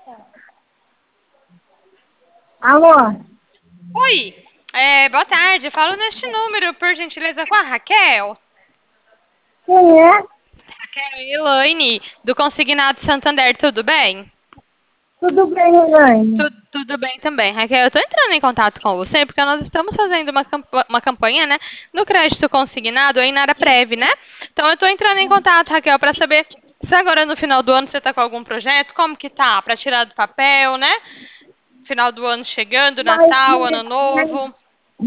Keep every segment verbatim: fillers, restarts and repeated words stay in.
Alô? Oi, é, boa tarde. Falo neste número, por gentileza, com a Raquel. Quem é? Raquel e Elaine, do Consignado Santander, tudo bem? Tudo bem, Elaine? Tu- tudo bem também, Raquel. Eu estou entrando em contato com você porque nós estamos fazendo uma, campa- uma campanha, né, no crédito consignado aí na área Prev, né? Então eu estou entrando em contato, Raquel, para saber se agora no final do ano você está com algum projeto, como que tá, para tirar do papel, né? Final do ano chegando, Mas, Natal, Ano mas, mas Novo.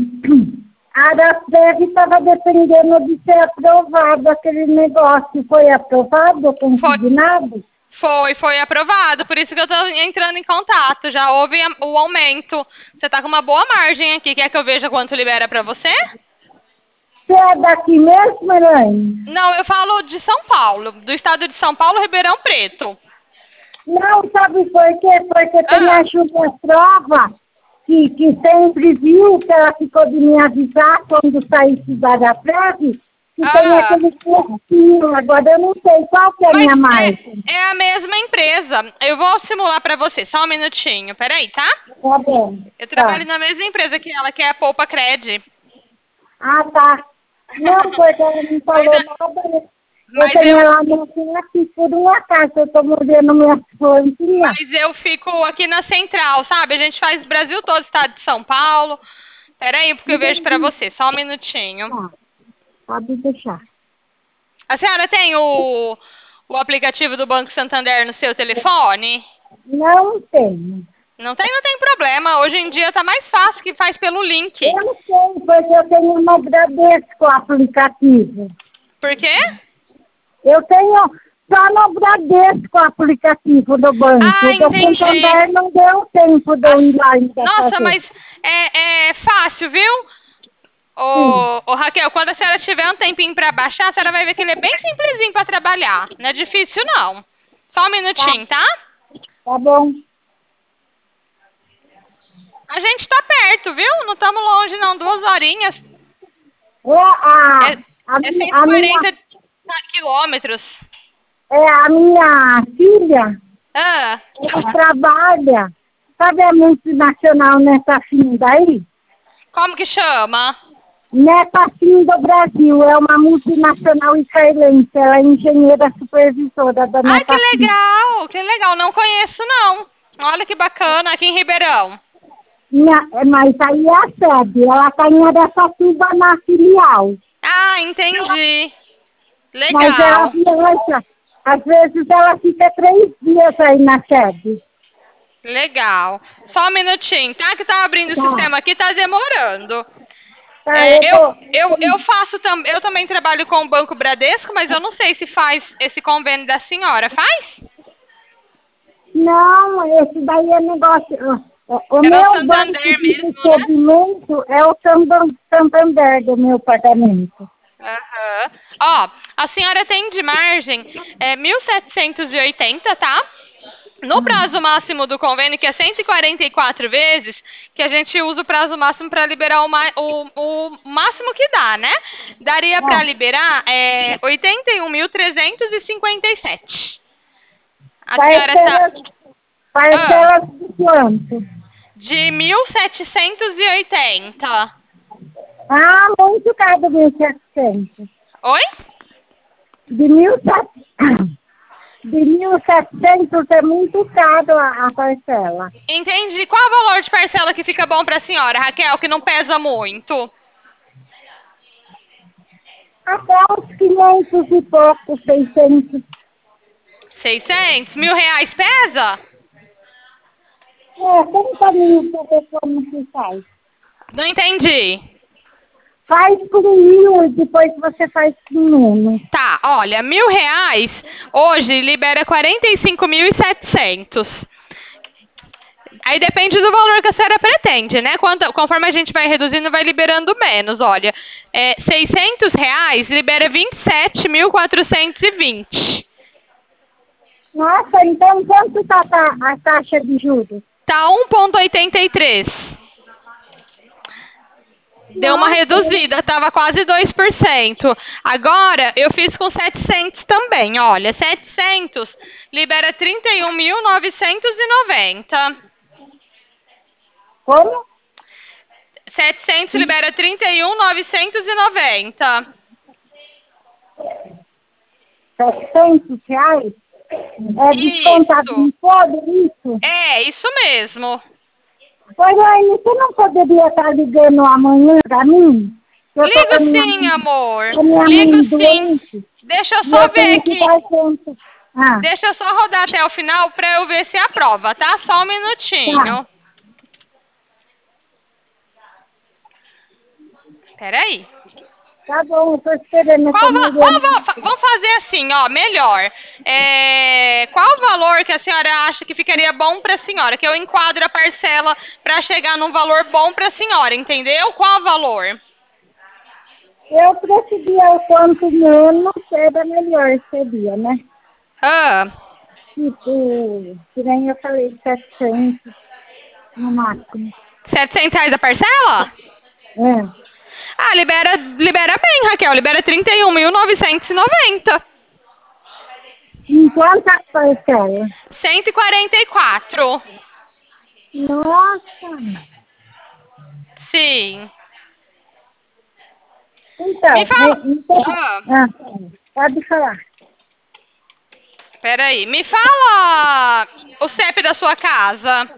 a Arasprev estava dependendo de ser aprovado aquele negócio. Foi aprovado, Foi, consignado? Foi, foi aprovado, por isso que eu estou entrando em contato. Já houve a- o aumento. Você está com uma boa margem aqui. Quer que eu veja quanto libera para você? Você é daqui mesmo, Elaine? Não, eu falo de São Paulo, do estado de São Paulo, Ribeirão Preto. Não, sabe por quê? Porque tem Ah, a Júlia Prova, que, que sempre viu, que ela ficou de me avisar quando saísse da Arasprev, que tem ah, aquele pouquinho. Agora eu não sei qual que é a mas minha marca. é, é a mesma empresa. Eu vou simular para você, só um minutinho. Peraí, tá? Tá bom, Eu trabalho tá. na mesma empresa que ela, que é a Poupa Cred. Ah, tá. Não, porque ela não Mas, falou a- nada. Né? Eu mas tenho eu ela não aqui por um acaso, eu tô movendo minhas plantinhas. Mas eu fico aqui na central, sabe? A gente faz Brasil todo, estado de São Paulo. Peraí, porque eu vejo pra Entendi. você, só um minutinho. Tá, pode deixar. A senhora tem o, o aplicativo do Banco Santander no seu telefone? Não tenho. Não tem, não tem problema. Hoje em dia tá mais fácil que faz pelo link. Eu não sei, porque eu tenho uma Bradesco aplicativo. Por quê? Eu tenho só no Bradesco aplicativo do banco. Ah, O do entendi. Santander não deu tempo de eu Ah, ir lá ainda nossa, fazer. mas é, é fácil, viu? Sim, Ô, ô, Raquel, quando a senhora tiver um tempinho pra baixar, a senhora vai ver que ele é bem simplesinho pra trabalhar. Não é difícil, não. Só um tá, minutinho, tá? tá bom. A gente tá perto, viu? Não estamos longe, não. Duas horinhas. É a, É, a, é mi- cento e a minha quarenta quilômetros. É a minha filha, Ah, ela trabalha, sabe a multinacional nessa fim daí? como que chama? Nessa fim do Brasil, é uma multinacional israelense, ela é engenheira supervisora da Ai, que Neta Fim. legal, que legal. Não conheço, não. Olha que bacana, aqui em Ribeirão. Minha, é, mas aí é a sede, ela está em Araçatuba na filial, Ah, entendi. mas ela Legal, viaja, às vezes ela fica três dias aí na sede. legal. Só um minutinho, tá? Que tá abrindo o Tá, sistema aqui, tá demorando. tá, eu É, eu, tô, eu, eu faço também, eu também trabalho com o Banco Bradesco, mas eu não sei se faz esse convênio da senhora. Faz? não, esse daí é negócio. O, o É o meu banco Santander de mesmo, né? recebimento é o Sandan- Santander do meu pagamento. Aham. Ó, a senhora tem de margem é, mil setecentos e oitenta, tá? No prazo máximo do convênio, que é cento e quarenta e quatro vezes, que a gente usa o prazo máximo para liberar o, ma- o, o máximo que dá, né? Daria para Ah, liberar é, oitenta e um mil trezentos e cinquenta e sete. A senhora tá. parcelas, Ah, parcelas de quanto? de mil setecentos e oitenta. Ah, muito caro, mil e setecentos. Oi? De mil e setecentos, de mil e setecentos é muito caro a, a parcela. Entendi. Qual o valor de parcela que fica bom para a senhora, Raquel, que não pesa muito? Até uns quinhentos e pouco, seiscentos. Seiscentos? Mil reais pesa? É, trinta mil para ver como se faz. Não entendi. Faz por mil e depois você faz por menos. Tá, olha, mil reais hoje libera quarenta e cinco mil e setecentos. Aí depende do valor que a senhora pretende, né? Quanto, conforme a gente vai reduzindo, vai liberando menos. Olha, é, seiscentos reais libera vinte e sete mil quatrocentos e vinte. Nossa, então quanto está a taxa de juros? Tá um vírgula oitenta e três. Deu uma Nossa, reduzida, tava quase dois por cento. Agora, eu fiz com setecentos também, olha, setecentos libera trinta e um mil novecentos e noventa. como? setecentos libera trinta e um mil novecentos e noventa. setecentos reais? É descontado Isso. em todo isso? É, isso mesmo. Pois aí, você não poderia estar ligando amanhã pra mim? Eu tô com a Ligo minha sim, mãe, amor. com a minha Ligo mãe sim. doente Deixa eu e só eu ver tenho que aqui. dar conta. Ah, Deixa eu só rodar até o final pra eu ver se aprova, tá? Só um tá. minutinho. Peraí. Tá bom, eu tô esperando essa Qual, va- mulher. qual va- fa- vamos fazer assim, ó, melhor. É, qual o valor que a senhora acha que ficaria bom para a senhora? Que eu enquadro a parcela para chegar num valor bom para a senhora, entendeu? Qual o valor? Eu preferia o quanto menos, era melhor seria, né? Ah, Tipo, que nem eu falei, setecentos no máximo. setecentos reais a parcela? É. Ah, libera, libera bem, Raquel. Libera trinta e um mil novecentos e noventa. Em quantas parcelas? cento e quarenta e quatro. Nossa! Sim. Me Então, fala. é, então Ah, ah, pode falar. peraí. Me fala o C E P da sua casa.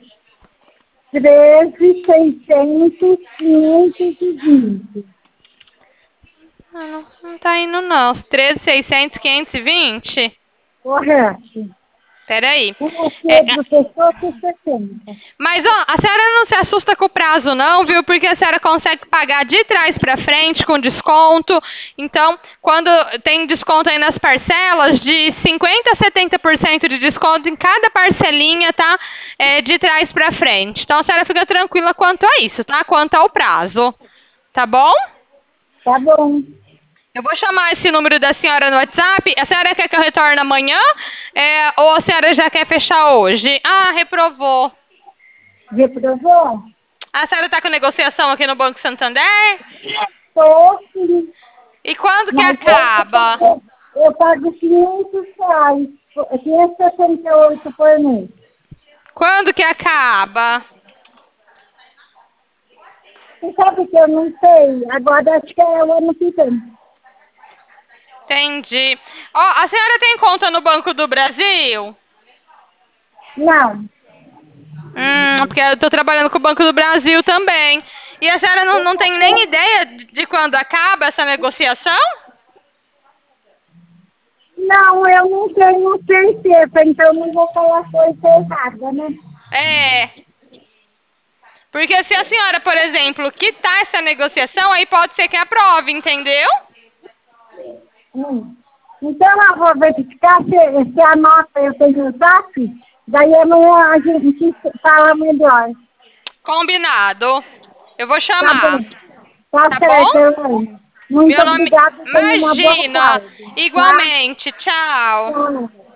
Treze, seiscentos, quinhentos e vinte. Ah, não, não tá indo não. treze, seiscentos, quinhentos e vinte? Correto. Peraí. O É, você é, do pessoa que sessenta. mas, ó, a senhora não se assusta com o prazo não, viu? Porque a senhora consegue pagar de trás pra frente com desconto. Então, quando tem desconto aí nas parcelas, de cinquenta a setenta por cento de desconto em cada parcelinha, tá? É, de trás pra frente. Então, a senhora fica tranquila quanto a isso, tá? Quanto ao prazo. Tá bom? Tá bom. Eu vou chamar esse número da senhora no WhatsApp. A senhora quer que eu retorne amanhã? É, ou a senhora já quer fechar hoje? Ah, reprovou. Reprovou? A senhora está com negociação aqui no Banco Santander? Tô, sim. E quando que Mas eu acaba? pago, eu pago quinhentos reais, quinhentos e sessenta e oito por mês. Quando que acaba? Você sabe que eu não sei? Agora acho que é o ano que vem. Entendi. Ó, a senhora tem conta no Banco do Brasil? Não. Hum, porque eu estou trabalhando com o Banco do Brasil também. E a senhora não, não tem nem ideia de de quando acaba essa negociação? Não, eu não tenho certeza, então não vou falar coisa errada, né? É. Porque se a senhora, por exemplo, quitar essa negociação, aí pode ser que aprove, entendeu? Hum. Então eu vou verificar se, se a nota eu tenho o zap, daí amanhã a gente fala melhor. Combinado. Eu vou Tá chamar. bom? Tá Tá certo, bom? Elaine. Muito Meu nome. obrigada, tenha uma boa Imagina! tarde. Tá? Igualmente. Tchau. Tchau.